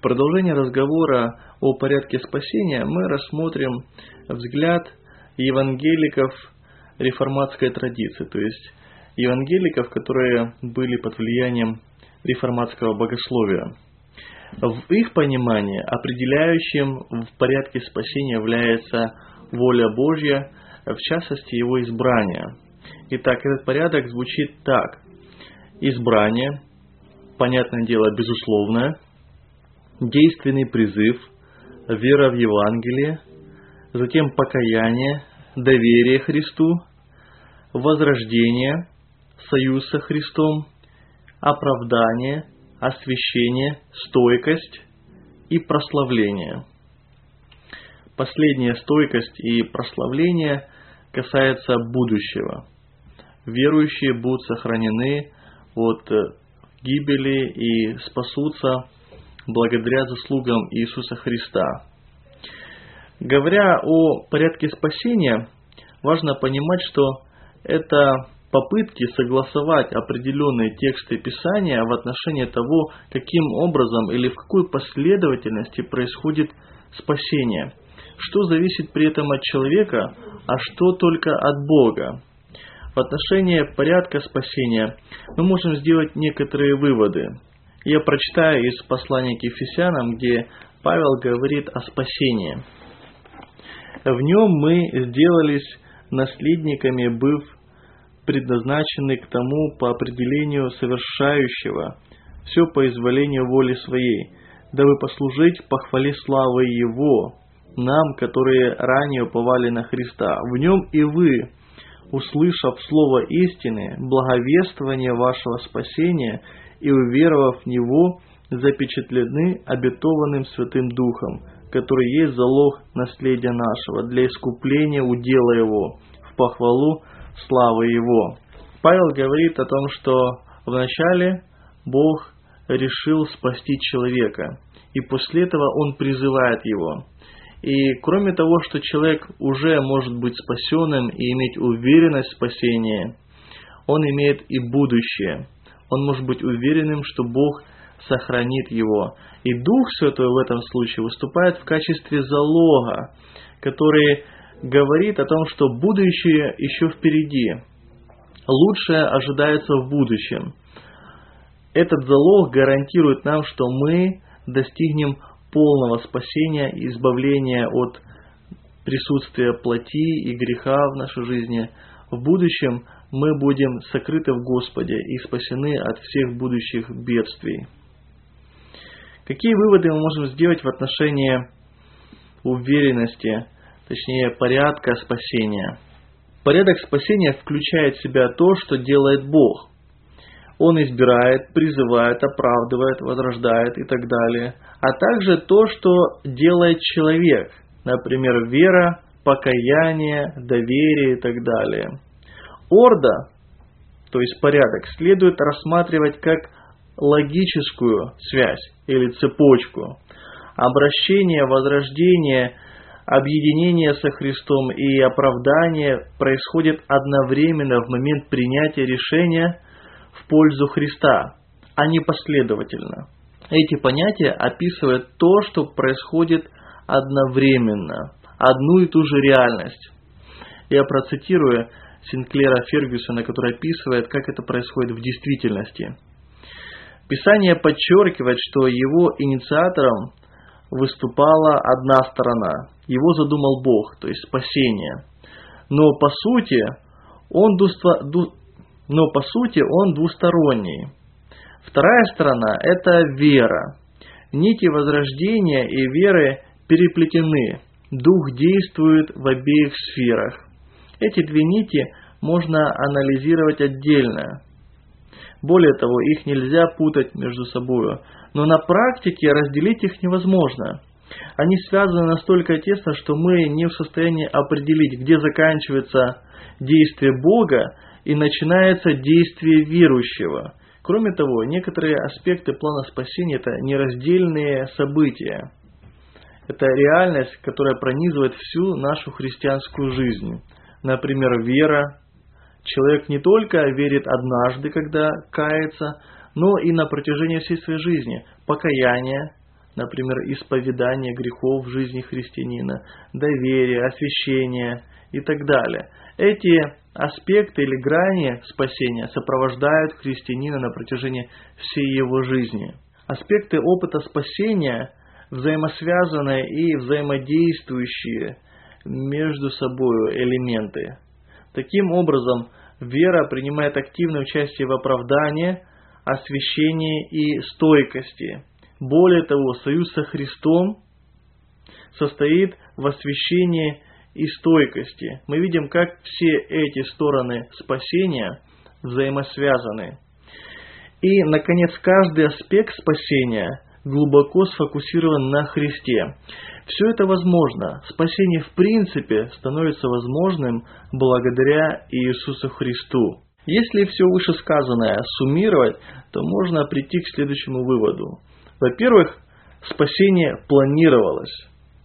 продолжение разговора о порядке спасения мы рассмотрим взгляд евангеликов реформатской традиции, то есть евангеликов, которые были под влиянием реформатского богословия. В их понимании определяющим в порядке спасения является воля Божья, в частности его избрание. Итак, этот порядок звучит так. Избрание, понятное дело, безусловное, действенный призыв, вера в Евангелие, затем покаяние, доверие Христу, возрождение, союз со Христом, оправдание, освящение, стойкость и прославление. Последняя стойкость и прославление касается будущего. Верующие будут сохранены от гибели и спасутся благодаря заслугам Иисуса Христа. Говоря о порядке спасения, важно понимать, что это попытки согласовать определенные тексты Писания в отношении того, каким образом или в какой последовательности происходит спасение, что зависит при этом от человека, а что только от Бога. В отношении порядка спасения мы можем сделать некоторые выводы. Я прочитаю из послания к Ефесянам, где Павел говорит о спасении. В нем мы сделались наследниками, быв предназначены к тому по определению совершающего, все по изволению воли своей, дабы послужить похвале славы Его, нам, которые ранее уповали на Христа. В нем и вы, услышав слово истины, благовествование вашего спасения и уверовав в Него, запечатлены обетованным Святым Духом, который есть залог наследия нашего, для искупления удела Его, в похвалу славы Его. Павел говорит о том, что вначале Бог решил спасти человека, и после этого Он призывает его. И кроме того, что человек уже может быть спасенным и иметь уверенность в спасении, он имеет и будущее. Он может быть уверенным, что Бог сохранит его. И Дух Святой в этом случае выступает в качестве залога, который говорит о том, что будущее еще впереди. Лучшее ожидается в будущем. Этот залог гарантирует нам, что мы достигнем полного спасения и избавления от присутствия плоти и греха в нашей жизни. В будущем мы будем сокрыты в Господе и спасены от всех будущих бедствий. Какие выводы мы можем сделать в отношении уверенности, точнее порядка спасения? Порядок спасения включает в себя то, что делает Бог. Он избирает, призывает, оправдывает, возрождает и так далее. А также то, что делает человек. Например, вера, покаяние, доверие и так далее. Ордо, то есть порядок, следует рассматривать как логическую связь или цепочку. Обращение, возрождение, объединение со Христом и оправдание происходит одновременно в момент принятия решения в пользу Христа, а не последовательно. Эти понятия описывают то, что происходит одновременно, одну и ту же реальность. Я процитирую Синклера Фергюсона, который описывает, как это происходит в действительности. Писание подчеркивает, что его инициатором выступала одна сторона. Его задумал Бог, то есть спасение. Но по сути он двусторонний. Вторая сторона – это вера. Нити возрождения и веры переплетены. Дух действует в обеих сферах. Эти две нити можно анализировать отдельно. Более того, их нельзя путать между собой. Но на практике разделить их невозможно. Они связаны настолько тесно, что мы не в состоянии определить, где заканчивается действие Бога и начинается действие верующего. Кроме того, некоторые аспекты плана спасения – это нераздельные события. Это реальность, которая пронизывает всю нашу христианскую жизнь. Например, вера. Человек не только верит однажды, когда кается, но и на протяжении всей своей жизни. Покаяние, например, исповедание грехов в жизни христианина, доверие, освящение и так далее. Эти аспекты или грани спасения сопровождают христианина на протяжении всей его жизни. Аспекты опыта спасения взаимосвязанные и взаимодействующие между собой элементы. Таким образом, вера принимает активное участие в оправдании, освящении и стойкости. Более того, союз со Христом состоит в освящении и стойкости. Мы видим, как все эти стороны спасения взаимосвязаны. И, наконец, каждый аспект спасения глубоко сфокусирован на Христе. Все это возможно. Спасение в принципе становится возможным благодаря Иисусу Христу. Если все вышесказанное суммировать, то можно прийти к следующему выводу. Во-первых, спасение планировалось.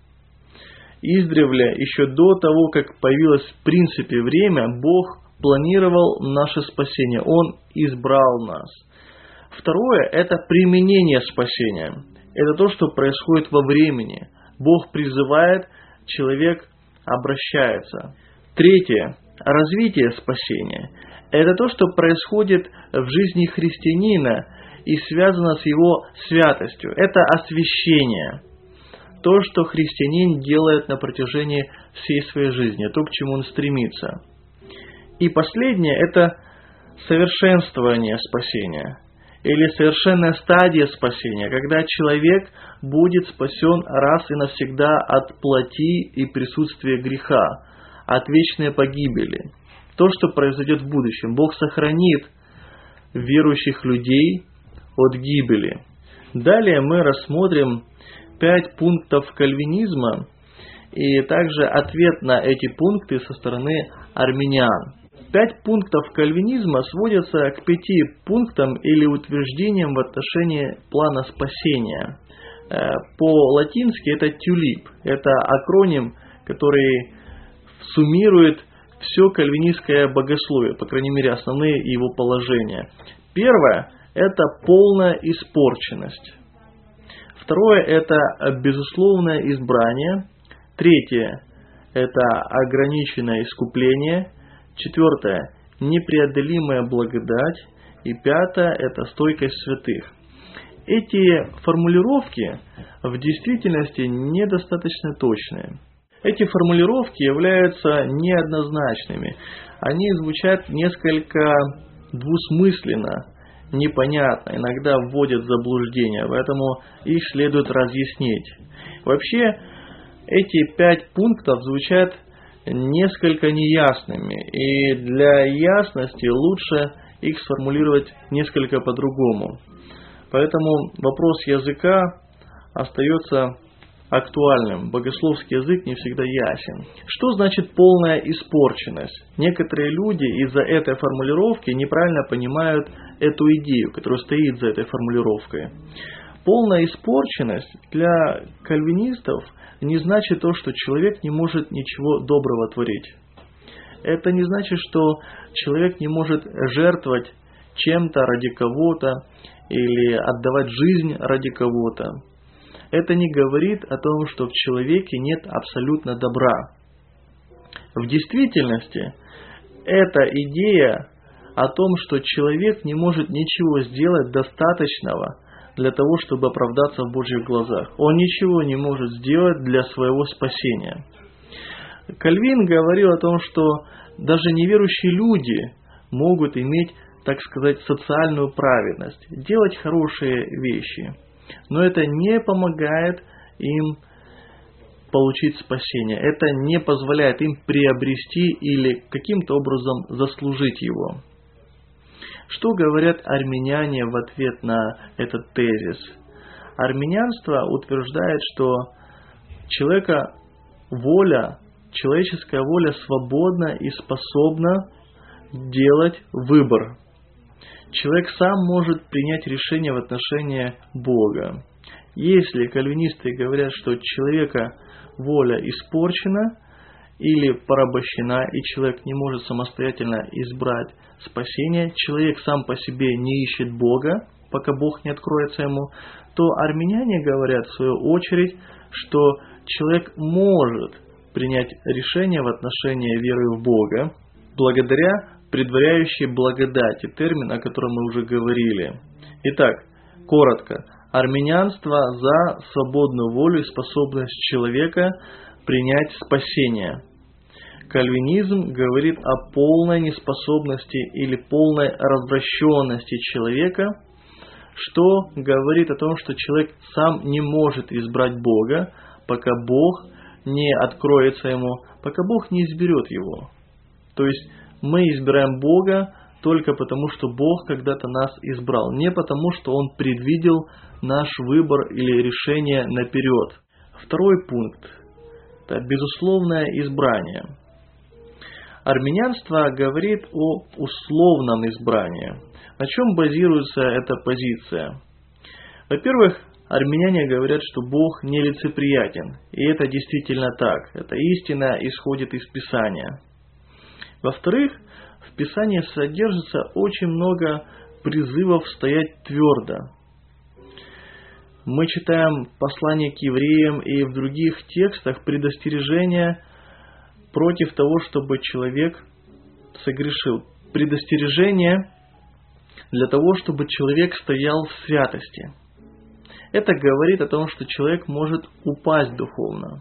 Издревле, еще до того, как появилось в принципе время, Бог планировал наше спасение. Он избрал нас. Второе – это применение спасения. Это то, что происходит во времени. Бог призывает, человек обращается. Третье – развитие спасения. Это то, что происходит в жизни христианина и связано с его святостью. Это освящение. То, что христианин делает на протяжении всей своей жизни, то, к чему он стремится. И последнее – это совершенствование спасения. Или совершенная стадия спасения, когда человек будет спасен раз и навсегда от плоти и присутствия греха, от вечной погибели. То, что произойдет в будущем. Бог сохранит верующих людей от гибели. Далее мы рассмотрим 5 пунктов кальвинизма и также ответ на эти пункты со стороны армян. 5 пунктов кальвинизма сводятся к 5 пунктам или утверждениям в отношении плана спасения. По-латински это тюлип. Это акроним, который суммирует все кальвинистское богословие, по крайней мере основные его положения. Первое – это полная испорченность. Второе – это безусловное избрание. Третье – это ограниченное искупление. Четвертое – непреодолимая благодать. И пятое – это стойкость святых. Эти формулировки в действительности недостаточно точные. Эти формулировки являются неоднозначными. Они звучат несколько двусмысленно, непонятно, иногда вводят в заблуждение, поэтому их следует разъяснить. Вообще, эти 5 пунктов звучат несколько неясными, и для ясности лучше их сформулировать несколько по-другому. Поэтому вопрос языка остается актуальным. Богословский язык не всегда ясен. Что значит полная испорченность? Некоторые люди из-за этой формулировки неправильно понимают эту идею, которая стоит за этой формулировкой. Полная испорченность для кальвинистов не значит то, что человек не может ничего доброго творить. Это не значит, что человек не может жертвовать чем-то ради кого-то или отдавать жизнь ради кого-то. Это не говорит о том, что в человеке нет абсолютно добра. В действительности, эта идея о том, что человек не может ничего сделать достаточного для того, чтобы оправдаться в Божьих глазах. Он ничего не может сделать для своего спасения. Кальвин говорил о том, что даже неверующие люди могут иметь, так сказать, социальную праведность, делать хорошие вещи. Но это не помогает им получить спасение. Это не позволяет им приобрести или каким-то образом заслужить его. Что говорят армяне в ответ на этот тезис? Армянство утверждает, что человеческая воля свободна и способна делать выбор. Человек сам может принять решение в отношении Бога. Если кальвинисты говорят, что человека воля испорчена или порабощена, и человек не может самостоятельно избрать спасение, человек сам по себе не ищет Бога, пока Бог не откроется ему, то армяне говорят, в свою очередь, что человек может принять решение в отношении веры в Бога благодаря предваряющей благодати, термин, о котором мы уже говорили. Итак, коротко. Армянство за свободную волю и способность человека принять спасение. Кальвинизм говорит о полной неспособности или полной развращенности человека, что говорит о том, что человек сам не может избрать Бога, пока Бог не откроется ему, пока Бог не изберет его. То есть мы избираем Бога только потому, что Бог когда-то нас избрал, не потому, что Он предвидел наш выбор или решение наперед. Второй пункт – это безусловное избрание. Армянство говорит о условном избрании. На чем базируется эта позиция? Во-первых, армяне говорят, что Бог нелицеприятен, и это действительно так. Эта истина исходит из Писания. Во-вторых, в Писании содержится очень много призывов стоять твердо. Мы читаем послание к евреям и в других текстах предостережения против того, чтобы человек согрешил. Предостережение для того, чтобы человек стоял в святости. Это говорит о том, что человек может упасть духовно.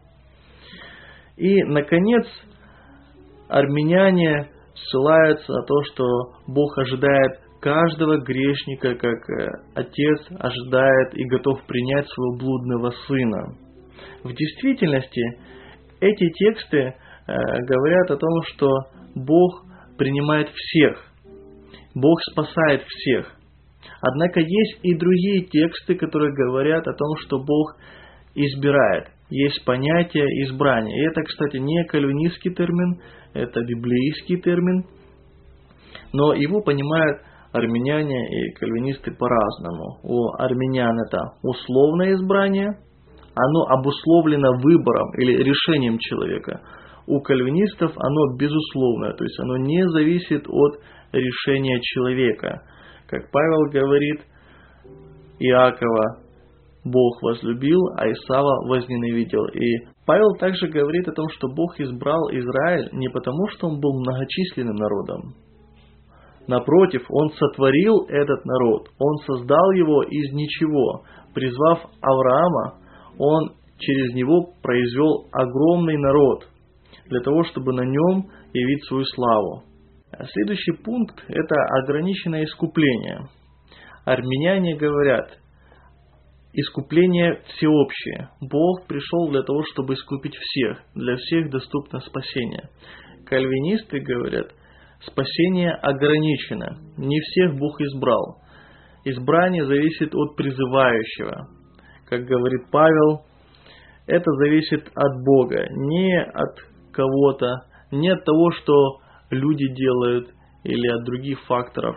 И, наконец, армяне ссылаются на то, что Бог ожидает каждого грешника, как отец ожидает и готов принять своего блудного сына. В действительности, эти тексты говорят о том, что Бог принимает всех, Бог спасает всех. Однако есть и другие тексты, которые говорят о том, что Бог избирает. Есть понятие избрания. И это, кстати, не кальвинистский термин, это библейский термин. Но его понимают армяне и кальвинисты по-разному. У армян это условное избрание, оно обусловлено выбором или решением человека. У кальвинистов оно безусловное, то есть оно не зависит от решения человека. Как Павел говорит, Иакова Бог возлюбил, а Исава возненавидел. И Павел также говорит о том, что Бог избрал Израиль не потому, что он был многочисленным народом. Напротив, Он сотворил этот народ, Он создал его из ничего. Призвав Авраама, Он через него произвел огромный народ, для того, чтобы на нем явить свою славу. Следующий пункт – это ограниченное искупление. Армяне говорят, искупление всеобщее. Бог пришел для того, чтобы искупить всех. Для всех доступно спасение. Кальвинисты говорят, спасение ограничено. Не всех Бог избрал. Избрание зависит от призывающего. Как говорит Павел, это зависит от Бога, не от кого-то, не от того, что люди делают или от других факторов.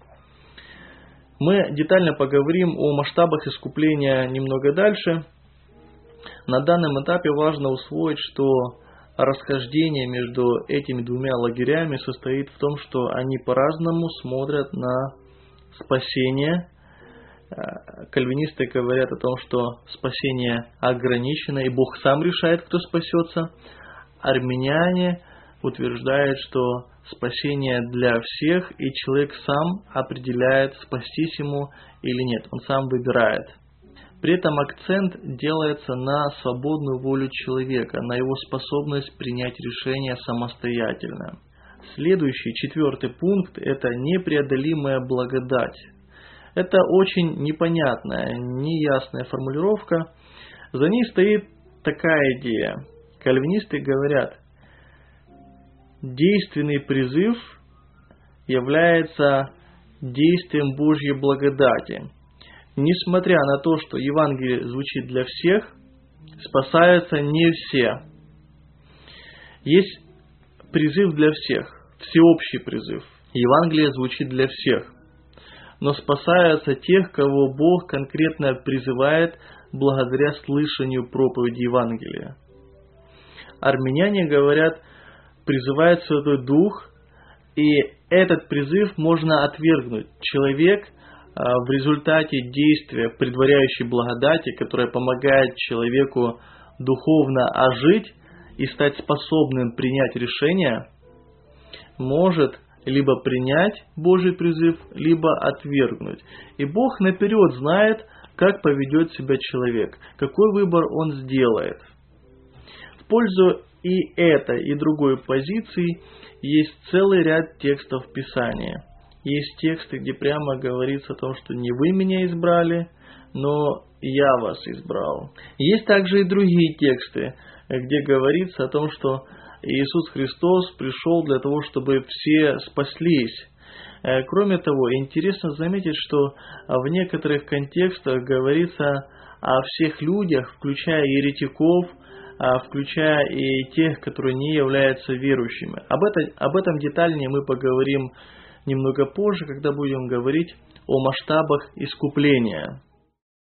Мы детально поговорим о масштабах искупления немного дальше. На данном этапе важно усвоить, что расхождение между этими двумя лагерями состоит в том, что они по-разному смотрят на спасение. Кальвинисты говорят о том, что спасение ограничено, и Бог сам решает, кто спасется. Армяне утверждают, что спасение для всех, и человек сам определяет, спастись ему или нет. Он сам выбирает. При этом акцент делается на свободную волю человека, на его способность принять решение самостоятельно. Следующий, 4 пункт – это непреодолимая благодать. Это очень непонятная, неясная формулировка. За ней стоит такая идея. Кальвинисты говорят, действенный призыв является действием Божьей благодати. Несмотря на то, что Евангелие звучит для всех, спасаются не все. Есть призыв для всех, всеобщий призыв. Евангелие звучит для всех. Но спасаются тех, кого Бог конкретно призывает благодаря слышанию проповеди Евангелия. Армяне говорят, призывает Святой Дух, и этот призыв можно отвергнуть. Человек в результате действия предваряющей благодати, которая помогает человеку духовно ожить и стать способным принять решение, может либо принять Божий призыв, либо отвергнуть. И Бог наперед знает, как поведет себя человек, какой выбор он сделает. В пользу и этой, и другой позиции есть целый ряд текстов Писания. Есть тексты, где прямо говорится о том, что не вы меня избрали, но я вас избрал. Есть также и другие тексты, где говорится о том, что Иисус Христос пришел для того, чтобы все спаслись. Кроме того, интересно заметить, что в некоторых контекстах говорится о всех людях, включая еретиков, включая и тех, которые не являются верующими. Об этом детальнее мы поговорим немного позже, когда будем говорить о масштабах искупления.